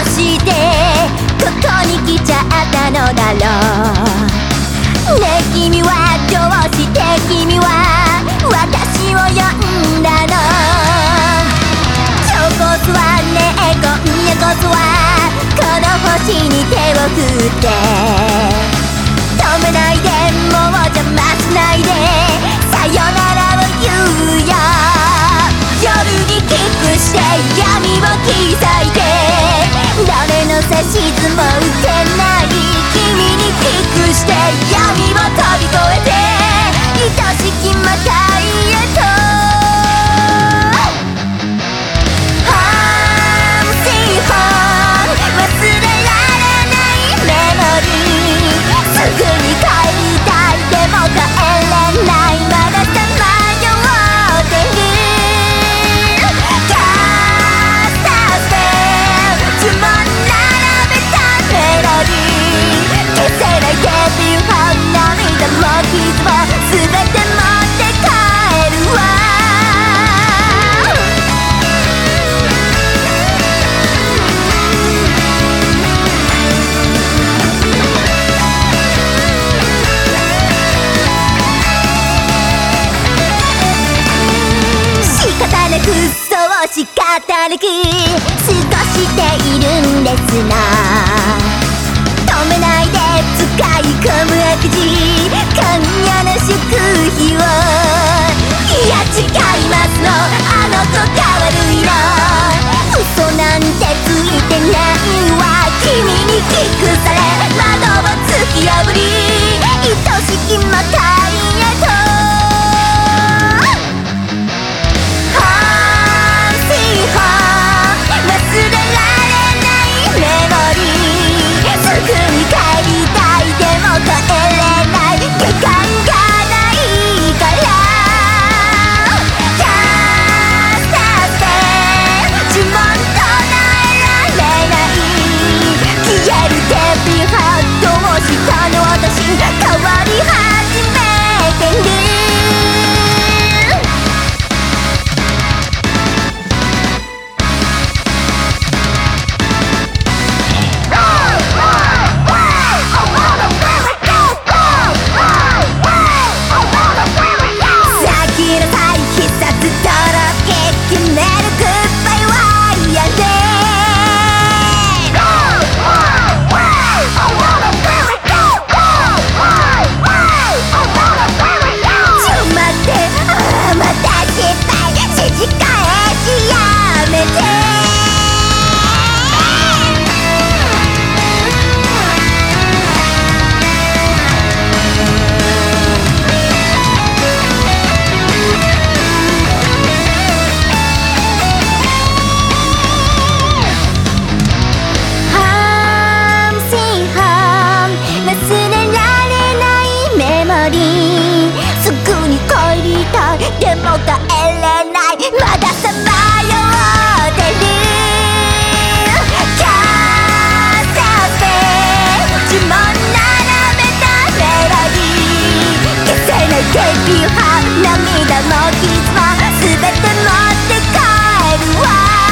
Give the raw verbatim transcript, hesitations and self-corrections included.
してここに来ちゃったのだろう。ねえ君はどうして君は私を呼んだの。今日こそはねえ今夜こそはこの星に手を振って止めないでもう邪魔しないでさよならを言うよ。夜にキックして闇を切り裂いて誰の指図も受けない君にキックして闇を飛び越えて愛しきまたへとHome sweet home 忘れられないメモリーすぐに帰りたいでも帰れないまださまよってるキャスターステージも並べたメロディー消せないデビュー本涙も傷も全て持って帰るわ。仕方なくそう仕方なく過ごしているんですな。止めないで使い込む悪事今夜の祝日をいや違いますのあの子が悪いの嘘なんてついてないわ。君にキックされ窓を突き破り愛しきまたへとHome sweet home 忘れられないメモリーすぐに帰りたいでも帰れない時間がないからキャスターステージも唱えられない消えるデビューハートをしたの私変わり始めてる。すぐに帰りたいでも帰れないまださまよってるキャスターステージも並べたメロディー消せないデビューハー涙も傷も全て持って帰るわ。